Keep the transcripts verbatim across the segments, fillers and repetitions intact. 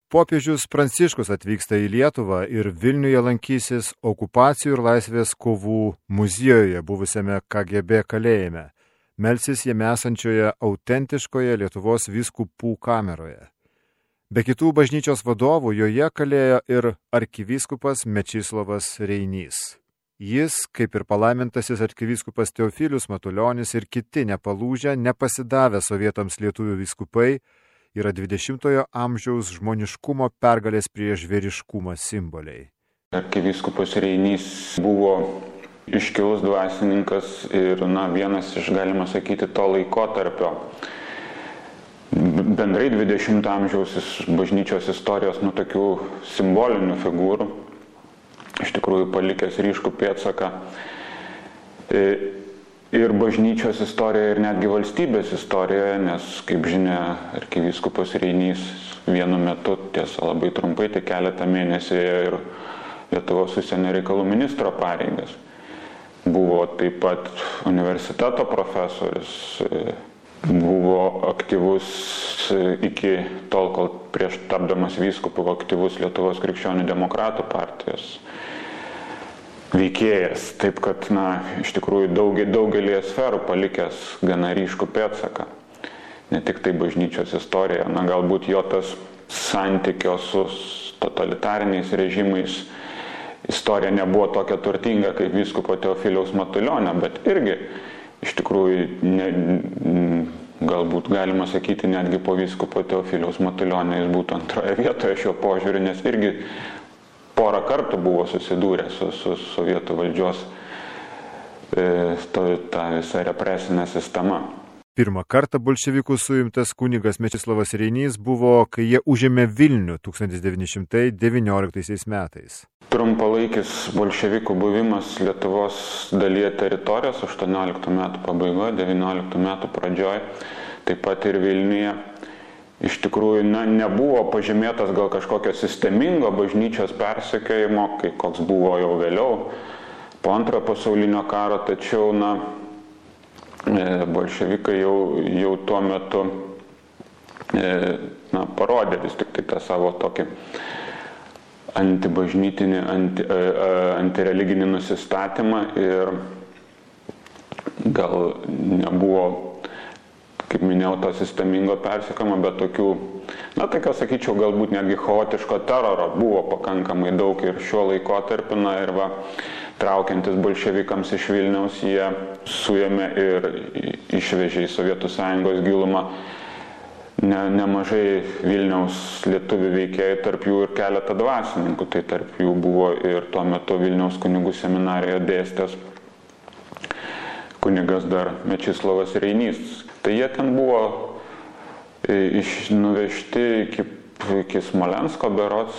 Popiežius Pranciškus atvyksta į Lietuvą ir Vilniuje lankysis okupacijų ir laisvės kovų muziejuje buvusiame K G B kalėjime, melsis jame esančioje autentiškoje Lietuvos vyskupų kameroje. Be kitų bažnyčios vadovų joje kalėjo ir arkivyskupas Mečislovas Reinys. Jis, kaip ir palaimintasis arkivyskupas Teofilius Matulionis ir kiti nepalūžę, nepasidavę sovietams lietuvių vyskupai, yra dvidešimtojo amžiaus žmoniškumo pergalės prieš žvėriškumą simboliai. Arkivyskupas Reinys buvo iškilus dvasininkas ir na, vienas iš, galima sakyti, to laikotarpio. Bendrai dvidešimto amžiaus bažnyčios istorijos nu, tokių simbolinių figūrų, iš tikrųjų palikęs ryškų pėdsaką. Ir bažnyčios istorijoje, ir netgi valstybės istorijoje, nes, kaip žinia, arkivyskupas Reinys vienu metu, tiesa labai trumpai, tai keletą mėnesių ir Lietuvos užsienio reikalų ministro pareigas. Buvo taip pat universiteto profesorius, buvo aktyvus iki tol, kol prieš tapdamas vyskupu aktyvus Lietuvos krikščionių demokratų partijos veikėjas. Taip kad, na, iš tikrųjų daugelį, daugelį sferų palikęs gana ryškų pėdsaką. Ne tik tai bažnyčios istorija, na, galbūt jo tas santykio su totalitariniais režimais istorija nebuvo tokia turtinga kaip vyskupo Teofiliaus Matulionio, bet irgi iš tikrųjų ne, galbūt galima sakyti netgi po vyskupo Teofiliaus Matulionio jis būtų antroje vietoje šio požiūrį, nes irgi porą kartų buvo susidūrę su, su sovietų valdžios e, to, ta visa represinė sistema. Pirmą kartą bolševikų suimtas kunigas Mečislovas Reinys buvo, kai jie užėmė Vilnių tūkstantis devyni šimtai devynioliktaisiais metais. Trumpalaikis bolševikų buvimas Lietuvos dalyje teritorijos aštuonioliktų metų pabaigoje, devynioliktų metų pradžioje, taip pat ir Vilniuje. Iš tikrųjų, na, nebuvo pažymėtas gal kažkokio sistemingo bažnyčios persekiojimo, kai koks buvo jau vėliau, po antrojo pasaulinio karo, tačiau, na, bolševikai jau, jau tuo metu na, parodė vis tik tai tą savo tokį antibažnytinį, anti, antireliginį nusistatymą ir gal nebuvo, kaip minėjau, to sistemingo persekiojimo, bet tokių, na, tokio, sakyčiau, galbūt netgi chaotiško teroro buvo pakankamai daug ir šiuo laikotarpiu, na, ir va, traukiantis bolševikams iš Vilniaus, jie suėmė ir išvežė į Sovietų Sąjungos gilumą ne, nemažai Vilniaus lietuvių veikėjų, tarp jų ir keletą dvasininkų, tai tarp jų buvo ir tuo metu Vilniaus kunigų seminarijoje dėstęs kunigas dar Mečislovas Reinys. Tai jie ten buvo iš, nuvežti iki, iki Smolensko berods,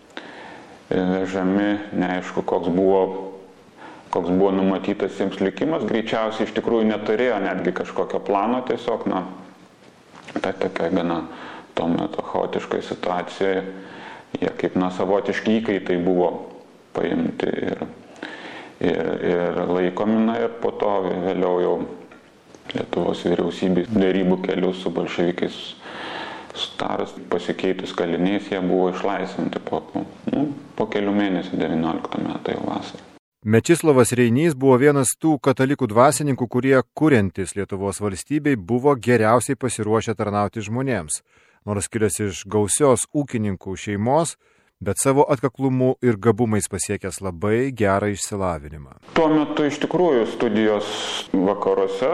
vežami, neaišku, koks buvo, koks buvo numatytas jiems likimas, greičiausiai iš tikrųjų neturėjo netgi kažkokio plano, tiesiog, na, tai tokia gana tuo metu chaotiškai situacijoje, jie kaip, na, savotiški įkaitai buvo paimti ir, ir, ir laikomi, na, ir po to vėliau jau Lietuvos vyriausybės dėrybų kelių su bolševikais sutarus, pasikeitus kaliniais, jie buvo išlaisvinti po, nu, po kelių mėnesių, devynioliktų metų jau vasarą. Mečislovas Reinys buvo vienas tų katalikų dvasininkų, kurie, kuriantis Lietuvos valstybei, buvo geriausiai pasiruošę tarnauti žmonėms, nors kilęs iš gausios ūkininkų šeimos, bet savo atkaklumu ir gabumais pasiekęs labai gerą išsilavinimą. Tuo metu iš tikrųjų studijos vakaruose,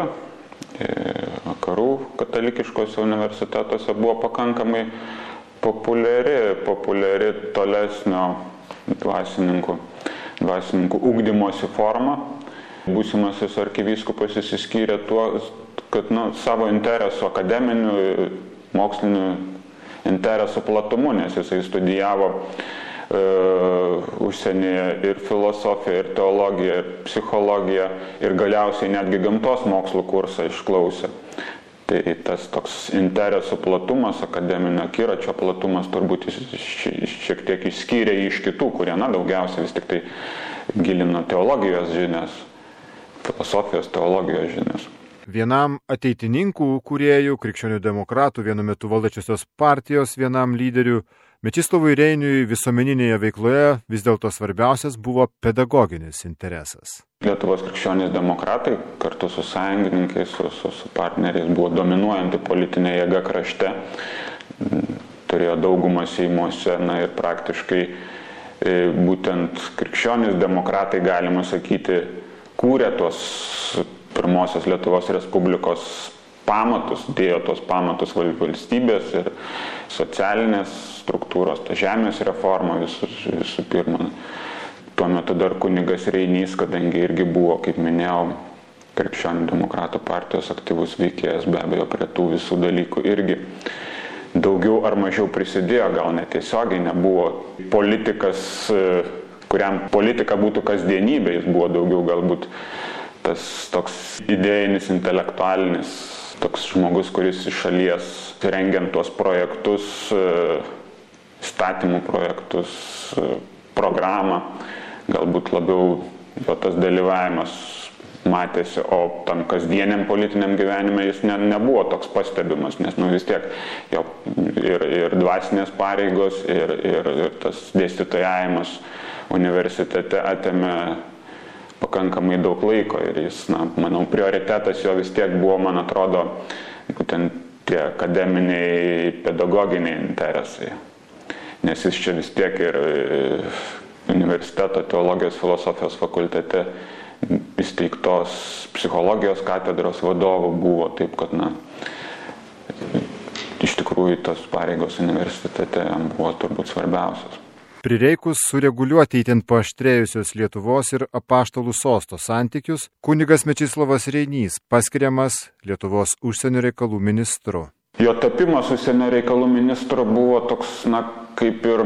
vakarų katalikiškose universitetuose buvo pakankamai populiari, populiari tolesnio dvasininkų, dvasininkų ugdymosi forma. Būsimasis arkivyskupas išsiskyrė tuo, kad nu, savo interesų, akademinių, mokslinių interesų platumu, nes jisai studijavo Uh, užsienyje ir filosofiją, ir teologiją, ir psichologiją, ir galiausiai netgi gamtos mokslų kursą išklausė. Tai tas toks interesų platumas, akademinio akiračio platumas turbūt šiek tiek išskyrė iš kitų, kurie, na, daugiausiai vis tik tai gilino teologijos žinias, filosofijos teologijos žinias. Vienam ateitininkų kūrėjų, krikščionių demokratų, vienu metu valdančiosios partijos vienam lyderių, Mečislovui Reiniui visuomeninėje veikloje vis dėlto svarbiausias buvo pedagoginis interesas. Lietuvos krikščionys demokratai kartu su sąjungininkais, su, su, su partneriais buvo dominuojanti politinė jėga krašte, turėjo daugumą seimuose, na ir praktiškai būtent krikščionys demokratai, galima sakyti, kūrė tos pirmosios Lietuvos Respublikos pamatus, dėjo tos pamatus valstybės ir socialinės struktūros, ta žemės reforma visų, visų pirma. Tuo metu dar kunigas Reinys, kadangi irgi buvo, kaip minėjau, krikščionių demokratų partijos aktyvus veikėjas, be abejo, prie tų visų dalykų irgi daugiau ar mažiau prisidėjo, gal netiesiogiai nebuvo politikas, kuriam politika būtų kasdienybė, jis buvo daugiau galbūt tas toks idėjinis, intelektualinis, toks žmogus, kuris iš šalies rengiant tuos projektus, statymų projektus, programą, galbūt labiau jo tas dalyvavimas matėsi, o tam kasdieniam politiniam gyvenime jis ne, nebuvo toks pastebimas, nes nu vis tiek jo ir, ir dvasinės pareigos, ir, ir, ir tas dėstytojavimas universitete atėmė pakankamai daug laiko ir jis, na, manau, prioritetas jo vis tiek buvo, man atrodo, būtent tie akademiniai, pedagoginiai interesai. Nes jis čia vis tiek ir universiteto teologijos filosofijos fakultete įsteigtos psichologijos katedros vadovų buvo, taip kad, na, iš tikrųjų tos pareigos universitete buvo turbūt svarbiausios. Prireikus sureguliuoti įtin paaštrėjusios Lietuvos ir apaštalų sosto santykius, kunigas Mečislovas Reinys paskiriamas Lietuvos užsienio reikalų ministru. Jo tapimas užsienio reikalų ministru buvo toks, na, kaip ir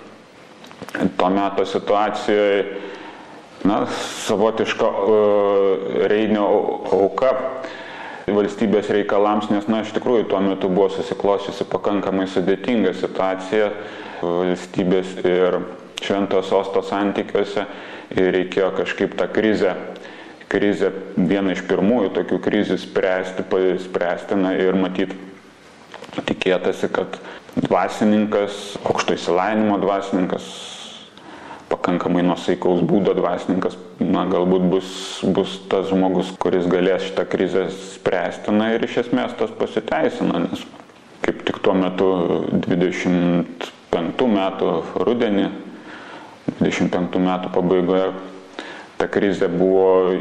to meto situacijoje, na, savotiška uh, Reinio auka valstybės reikalams, nes, na, iš tikrųjų tuo metu buvo susiklosčiusi pakankamai sudėtinga situacija valstybės ir Šventojo sosto santykiuose ir reikėjo kažkaip tą krizę, krizę vieną iš pirmųjų tokių krizių spręsti, spręsti na, ir matyti tikėtasi, kad dvasininkas, aukšto išsilavinimo dvasininkas, pakankamai nuosaikaus būdo dvasininkas, na, galbūt bus, bus tas žmogus, kuris galės šitą krizę spręsti, na ir iš esmės tas pasiteisina, nes kaip tik tuo metu dvidešimt penktų metų rudenį, dvidešimt penktų metų pabaigoje ta krizė buvo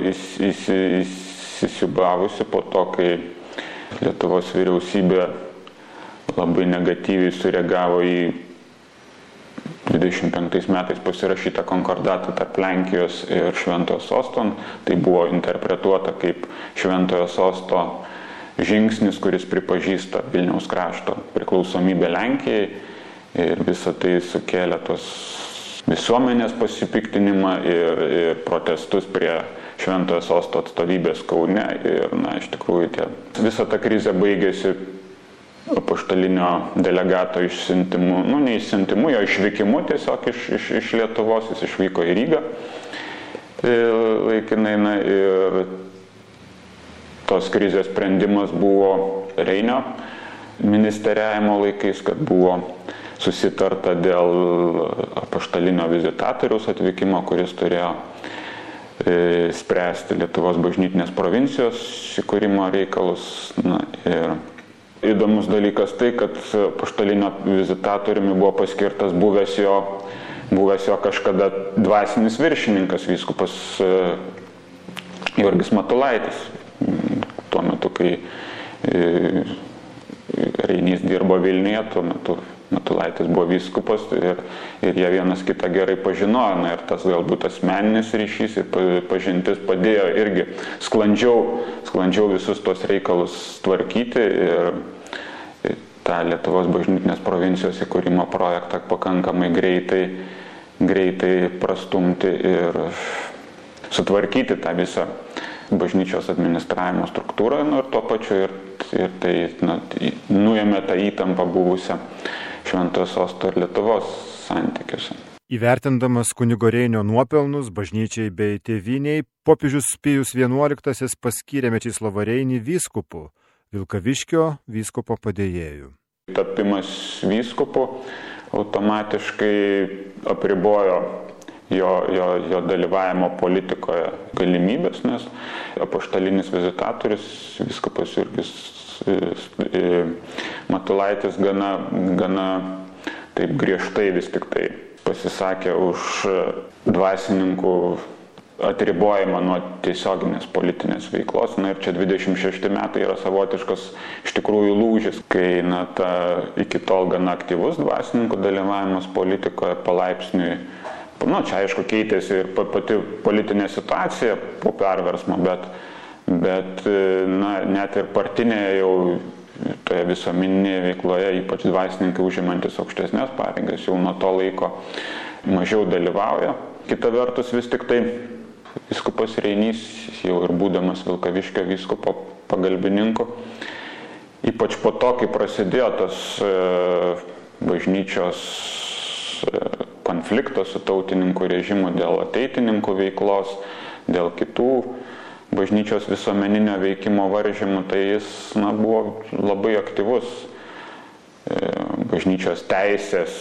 įsisiūbavusi po to, kai Lietuvos vyriausybė labai negatyviai sureagavo į dvidešimt penktais metais pasirašytą konkordatą tarp Lenkijos ir Šventojo sosto. Tai buvo interpretuota kaip Šventojo sosto žingsnis, kuris pripažįsta Vilniaus krašto priklausomybę Lenkijai. Ir visą tai sukėlė tos visuomenės pasipiktinimą ir, ir protestus prie Šventojo sosto atstovybės Kaune. Ir, na, iš tikrųjų, tie, visa ta krizė baigėsi apaštalinio delegato išsiuntimu, nu, ne išsiuntimu, jo išvykimu tiesiog iš, iš, iš Lietuvos, jis išvyko į Rygą laikinai, na, ir tos krizės sprendimas buvo Reinio ministeriavimo laikais, kad buvo susitarta dėl apaštalinio vizitatoriaus atvykimo, kuris turėjo e, spręsti Lietuvos bažnytinės provincijos įkūrimo reikalus. Na, ir įdomus dalykas tai, kad apaštalinio vizitatoriumi buvo paskirtas buvęs jo, buvęs jo kažkada dvasinis viršininkas, vyskupas e, Jurgis Matulaitis. Tuo metu, kai e, Reinys dirbo Vilniuje, tuo metu Matulaitis buvo vyskupas ir, ir jie vienas kitą gerai pažinojo, na, ir tas galbūt asmeninis ryšys ir pažintis padėjo irgi sklandžiau, sklandžiau visus tos reikalus tvarkyti ir, ir tą Lietuvos bažnytinės provincijos įkūrimo projektą pakankamai greitai, greitai prastumti ir sutvarkyti tą visą bažnyčios administravimo struktūrą, nu, ir tuo pačiu ir, ir tai, na, nuėmė tą įtampą buvusią Šventojo sosto ir Lietuvos santykiuose. Įvertindamas kunigo Reinio nuopelnus bažnyčiai bei tėvyniai, popiežius Pijus vienuoliktasis paskyrė Mečislovą Reinį vyskupu, Vilkaviškio vyskupo padėjėju. Tapimas vyskupu automatiškai apribojo jo, jo, jo dalyvavimo politikoje galimybės, nes apaštalinis vizitatorius, vyskupas Jurgis Matulaitis gana, gana taip griežtai vis tik tai pasisakė už dvasininkų atribojimą nuo tiesioginės politinės veiklos. Na ir čia dvidešimt šešti metai yra savotiškas iš tikrųjų lūžis, kai na, ta iki tol gana aktyvus dvasininkų dalyvavimas politikoje palaipsniui, nu čia aišku keitėsi ir pati politinė situacija po perversmo, bet, bet na, net ir partinėje jau toje visuomeninėje veikloje, ypač dvasininkai užimantis aukštesnės pareigas, jau nuo to laiko mažiau dalyvauja. Kita vertus vis tik tai vyskupas Reinys, jau ir būdamas Vilkaviškio vyskupo pagalbininku, ypač po to, kai prasidėjo tas e, bažnyčios e, konfliktas su tautininkų režimu dėl ateitininkų veiklos, dėl kitų bažnyčios visuomeninio veikimo varžymų, tai jis na, buvo labai aktyvus e, bažnyčios teisės,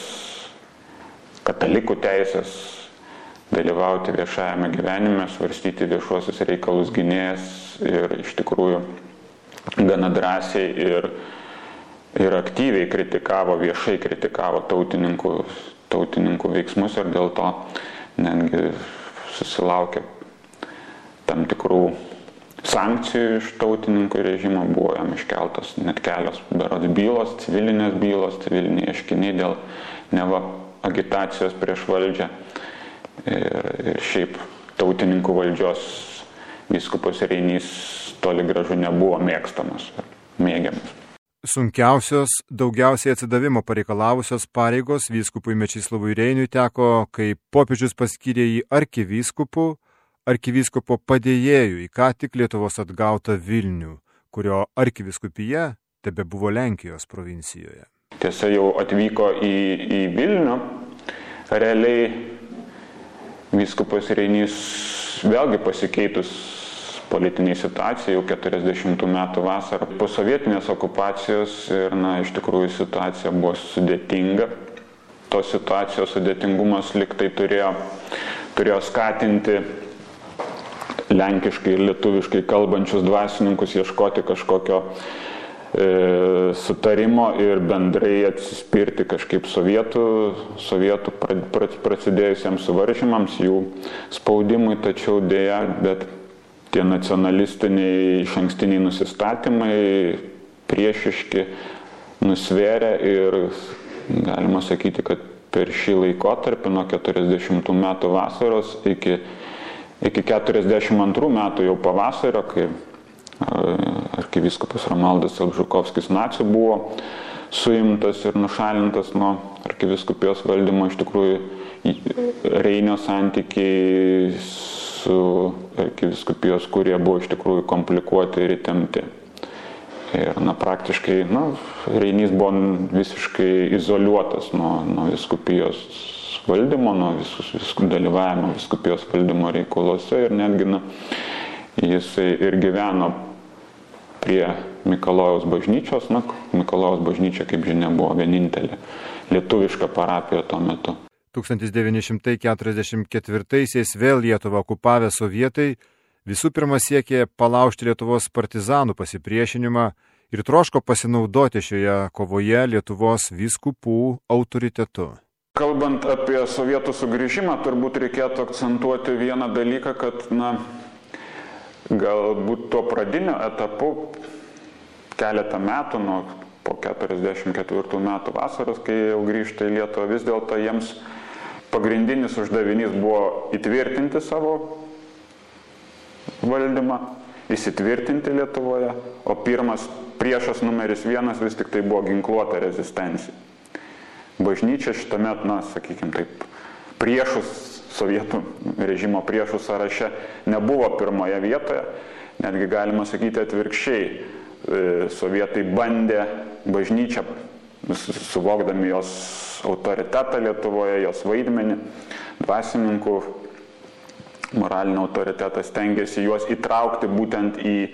katalikų teisės, dalyvauti viešajame gyvenime, svarstyti viešuosius reikalus gynėjas ir iš tikrųjų gana drąsiai ir, ir aktyviai kritikavo, viešai kritikavo tautininkų, tautininkų veiksmus ir dėl to netgi susilaukė tam tikrų sankcijų iš tautininkų režimo, buvo jam iškeltas net kelios berods bylos, civilinės bylos, civiliniai ieškiniai dėl neva agitacijos prieš valdžią. Ir, ir šiaip tautininkų valdžios vyskupas Reinys toli gražu nebuvo mėgstamas ir mėgiamas. Sunkiausios, daugiausiai atsidavimo pareikalavusios pareigos vyskupui Mečislovui Reiniui teko, kai popiežius paskyrė jį arkivyskupu, arkivyskupo padėjėjų į ką tik Lietuvos atgautą Vilnių, kurio arkivyskupija tebebuvo Lenkijos provincijoje. Tiesa, jau atvyko į, į Vilnių, realiai vyskupas Reinys vėlgi pasikeitus politiniai situacijai jau keturiasdešimtų metų vasarą po sovietinės okupacijos ir na, iš tikrųjų situacija buvo sudėtinga. Tos situacijos sudėtingumas lyg tai turėjo, turėjo skatinti lenkiškai ir lietuviškai kalbančius dvasininkus ieškoti kažkokio e, sutarimo ir bendrai atsispirti kažkaip sovietų, sovietų prasidėjusiems suvaržymams, jų spaudimui, tačiau dėja, bet tie nacionalistiniai išankstiniai nusistatymai priešiški nusvėrė ir galima sakyti, kad per šį laikotarpį nuo keturiasdešimtų metų vasaros iki, iki keturiasdešimt antrų metų jau pavasario, kai arkivyskupas Romualdas Elžukovskis nacių buvo suimtas ir nušalintas nuo arkivyskupijos valdymo, iš tikrųjų Reinio santykiai su arkivyskupijos, kurie buvo iš tikrųjų komplikuoti ir įtempti. Ir na, praktiškai na, Reinys buvo visiškai izoliuotas nuo, nuo vyskupijos valdymo, nuo visus, viskų dalyvavimo vyskupijos valdymo reikaluose ir netgi na, jisai ir gyveno prie Mikalojaus bažnyčios. Na, Mikalojaus bažnyčia, kaip žinia, buvo vienintelė lietuviška parapija tuo metu. tūkstantis devyni šimtai keturiasdešimt ketvirtaisiais vėl Lietuvą okupavę sovietai visų pirma siekė palaužti Lietuvos partizanų pasipriešinimą ir troško pasinaudoti šioje kovoje Lietuvos vyskupų autoritetu. Kalbant apie sovietų sugrįžimą, turbūt reikėtų akcentuoti vieną dalyką, kad na, galbūt tuo pradiniu etapu keletą metų, nuo po keturiasdešimt ketvirtų metų vasaros, kai jau grįžta į Lietuvą, vis dėlto jiems pagrindinis uždavinys buvo įtvirtinti savo valdymą, įsitvirtinti Lietuvoje, o pirmas priešas numeris vienas vis tik tai buvo ginkluota rezistencija. Bažnyčia šitame, na, sakykime taip, priešus, sovietų režimo priešų sąraše nebuvo pirmoje vietoje, netgi galima sakyti atvirkščiai. Sovietai bandė bažnyčią, suvokdami jos autoritetą Lietuvoje, jos vaidmenį, dvasininkų moralinį autoritetą, stengiasi juos įtraukti būtent į,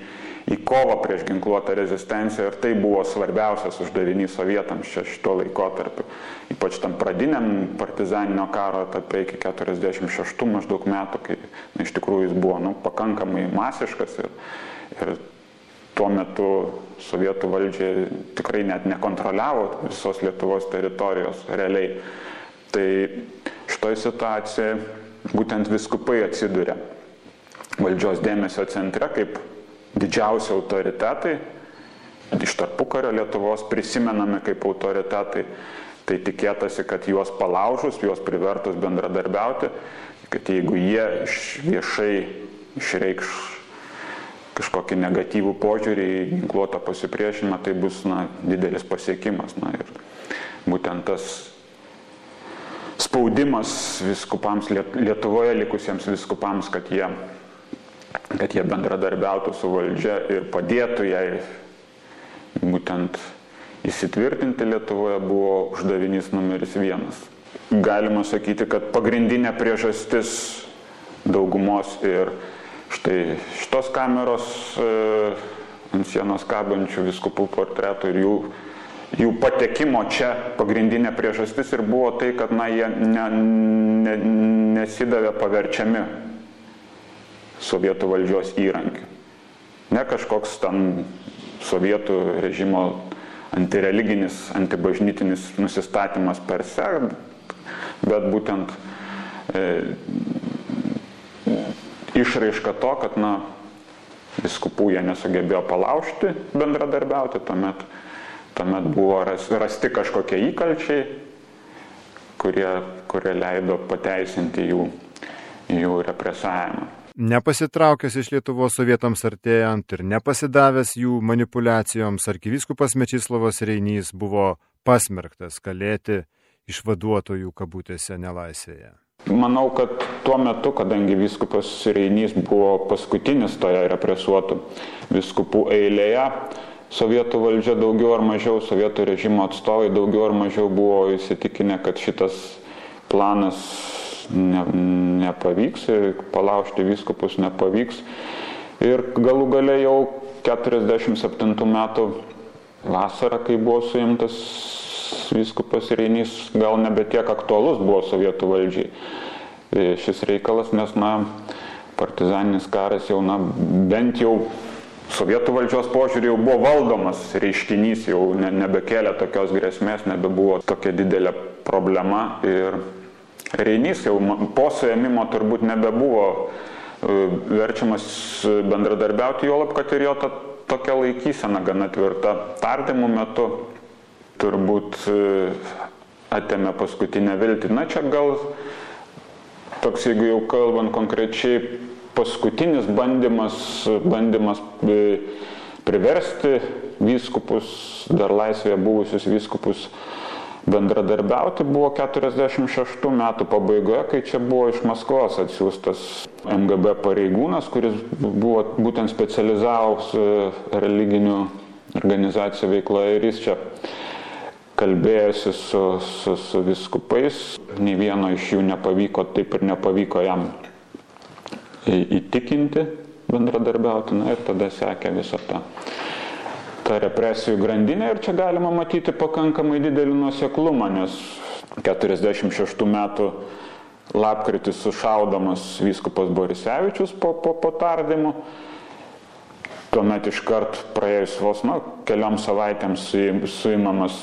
į kovą prieš ginkluotą rezistenciją ir tai buvo svarbiausias uždavinys sovietams čia šito laikotarpiu. Ypač tam pradiniam partizaninio karo etape iki keturiasdešimt šeštų maždaug metų, kai na, iš tikrųjų jis buvo nu, pakankamai masiškas ir, ir tuo metu sovietų valdžia tikrai net nekontroliavo visos Lietuvos teritorijos realiai. Tai šitoj situacijoje būtent vyskupai atsiduria valdžios dėmesio centre kaip didžiausi autoritetai, iš tarpukario Lietuvos prisimenami kaip autoritetai, tai tikėtasi, kad juos palaužus, juos privertus bendradarbiauti, kad jeigu jie viešai išreikš kažkokį negatyvų požiūrį į ginkluotą pasipriešinimą, tai bus na, didelis pasiekimas. Na, ir būtent tas spaudimas vyskupams, Lietuvoje likusiems vyskupams, kad jie kad jie bendradarbiautų su valdžia ir padėtų jai būtent įsitvirtinti Lietuvoje, buvo uždavinys numeris vienas. Galima sakyti, kad pagrindinė priežastis daugumos ir štai šitos kameros e, ant sienos kabančių vyskupų portretų ir jų, jų patekimo čia pagrindinė priežastis ir buvo tai, kad na, jie ne, ne, nesidavė paverčiami sovietų valdžios įrankių. Ne kažkoks ten sovietų režimo antireliginis, antibažnytinis nusistatymas per se, bet būtent e, išraiška to, kad na, vyskupų jie nesugebėjo palaužti, bendradarbiauti, tuomet, tuomet buvo rasti kažkokie įkalčiai, kurie, kurie leido pateisinti jų, jų represavimą. Nepasitraukęs iš Lietuvos sovietams artėjant ir nepasidavęs jų manipulacijoms, arkivyskupas Mečislovas Reinys buvo pasmerktas kalėti išvaduotojų kabutėse nelaisvėje. Manau, kad tuo metu, kadangi vyskupas Reinys buvo paskutinis toje represuotų vyskupų eilėje, sovietų valdžia daugiau ar mažiau, sovietų režimo atstovai daugiau ar mažiau buvo įsitikinę, kad šitas planas Ne, nepavyks, palaužti vyskupus nepavyks. Ir galų gale jau keturiasdešimt septintų metų vasarą, kai buvo suimtas vyskupas Reinys, gal nebe tiek aktualus buvo sovietų valdžiai šis reikalas, nes na, partizaninis karas jau, na, bent jau sovietų valdžios požiūrį jau buvo valdomas reiškinys, jau ne, nebekėlė tokios grėsmės, nebebuvo tokia didelė problema ir Reinys jau po suėmimo turbūt nebebuvo verčiamas bendradarbiauti, juolab, kad ir jo ta, tokia laikysena gana tvirta tardymų metu turbūt atėmė paskutinę viltį. Na čia gal toks, jeigu jau kalbant konkrečiai, paskutinis bandymas, bandymas priversti vyskupus, dar laisvėje buvusius vyskupus bendradarbiauti buvo keturiasdešimt šeštų metų pabaigoje, kai čia buvo iš Maskvos atsiųstas M G B pareigūnas, kuris buvo būtent specializavus religinių organizacijų veikloje ir jis čia kalbėjosi su, su, su vyskupais. Nei vieno iš jų nepavyko, taip ir nepavyko jam įtikinti bendradarbiauti, na ir tada sekė visą tą. ta represijų grandinė ir čia galima matyti pakankamai didelį nuoseklumą, nes keturiasdešimt šeštų metų lapkritį sušaudomas vyskupas Borisevičius po, po, po tardymų. Tuomet iškart praėjus vos na, keliom savaitėms suimamas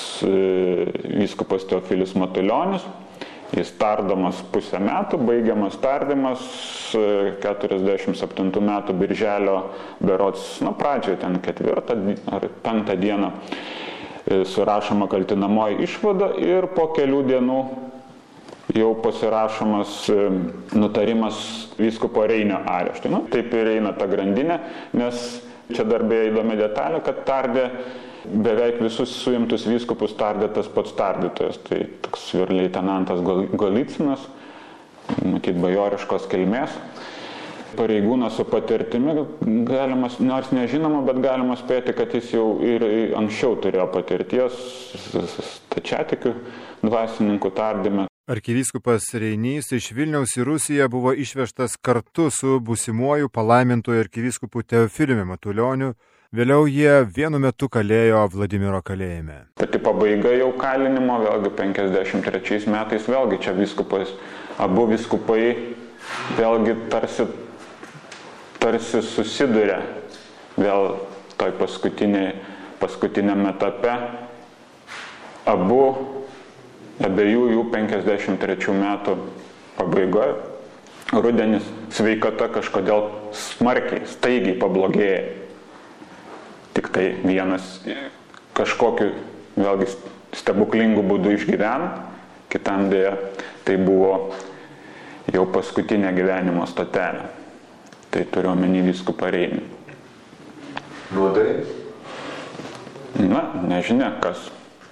vyskupas Teofilis Matulionis. Jis tardomas pusę metų, baigiamas tardymas keturiasdešimt septintų metų birželio berods, nu pradžioje ten ketvirtą ar penktą dieną surašoma kaltinamoji išvada ir po kelių dienų jau pasirašomas nutarimas vyskupo Reinio areštui. Nu, taip ir eina ta grandinė, nes čia dar beje įdomi detalė, kad tardė beveik visus suimtus vyskupus tardė tas pats tardytojas. Tai toks leitenantas Golicinas, matyt, bajoriškos kilmės. Pareigūnas su patirtimi, galima, nors nežinoma, bet galima spėti, kad jis jau ir anksčiau turėjo patirties stačiatikių dvasininkų tardyme. Arkivyskupas Reinys iš Vilniaus į Rusiją buvo išvežtas kartu su būsimuoju palaimintoju arkivyskupu Teofiliumi Matulioniu, vėliau jie vienu metu kalėjo Vladimiro kalėjime. Pati pabaiga jau kalinimo, vėlgi penkiasdešimt trečiais metais, vėlgi čia vyskupas, abu vyskupai vėlgi tarsi, tarsi susiduria vėl toj paskutiniam etape. Abu Abiejų jų penkiasdešimt trečių metų pabaigoje rudenis sveikata kažkodėl smarkiai, staigiai pablogėja. Tik tai vienas kažkokiu vėlgi stebuklingų būdų išgyvena, kitam dėja tai buvo jau paskutinė gyvenimo stotelė. Tai turiu omeny vyskupą Reinį. Nuodai? Na, nežinia kas.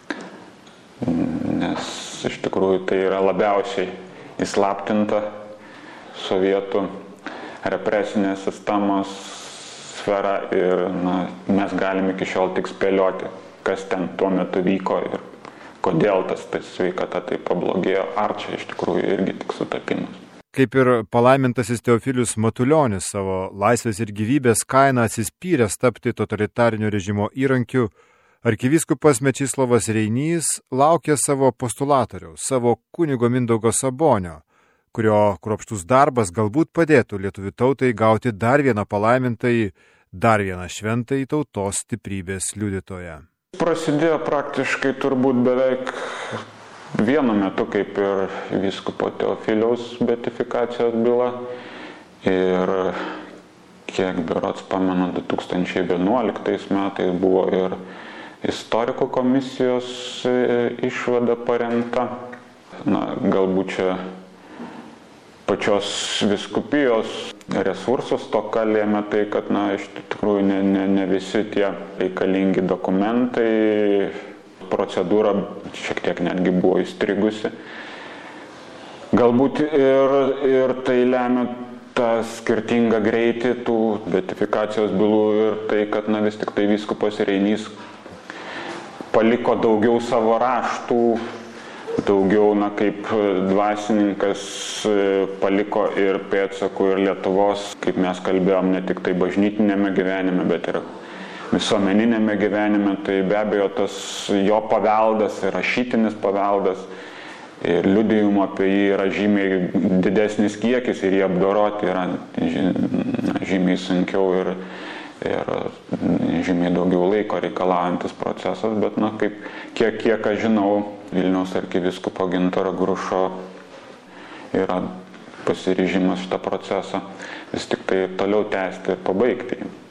Nes iš tikrųjų tai yra labiausiai įslaptinta sovietų represinės sistemos sfera ir na, mes galim iki šiol tik spėlioti, kas ten tuo metu vyko ir kodėl tas, tas sveikata taip pablogėjo, ar čia iš tikrųjų irgi tik sutapimas. Kaip ir palaimintasis Teofilius Matulionis savo laisvės ir gyvybės kainą atsispyręs tapti totalitarinio režimo įrankiu, arkivyskupas Mečislovas Reinys laukė savo postulatoriaus, savo kunigo Mindaugo Sabonio, kurio kruopštus darbas galbūt padėtų lietuvių tautai gauti dar vieną palaimintąjį, dar vieną šventąjį tautos stiprybės liudytoją. Prasidėjo praktiškai turbūt beveik vienu metu, kaip ir vyskupo Teofiliaus beatifikacijos byla. Ir kiek berods pamenu, du tūkstančiai vienuoliktais metais buvo ir istorikų komisijos išvada parengta. Na, galbūt čia pačios vyskupijos resursus stoka lėmė tai, kad na, iš tikrųjų ne, ne, ne visi tie reikalingi dokumentai, procedūra šiek tiek netgi buvo įstrigusi. Galbūt ir, ir tai lemia tą skirtingą greitį tų beatifikacijos bylų ir tai, kad na, vis tik tai vyskupas Reinys paliko daugiau savo raštų, daugiau, na, kaip dvasininkas paliko ir pėdsakų, ir Lietuvos, kaip mes kalbėjom, ne tik tai bažnytinėme gyvenime, bet ir visuomeninėme gyvenime. Tai be abejo tas jo paveldas, rašytinis paveldas ir liudijimo apie jį yra žymiai didesnis kiekis ir jį apdoroti yra žymiai sunkiau ir ir žymiai daugiau laiko reikalaujantis procesas, bet na, kaip, kiek, kiek aš žinau, Vilniaus arkivyskupo Gintaro Grušo yra pasiryžimas šitą procesą vis tik tai toliau tęsti ir pabaigti.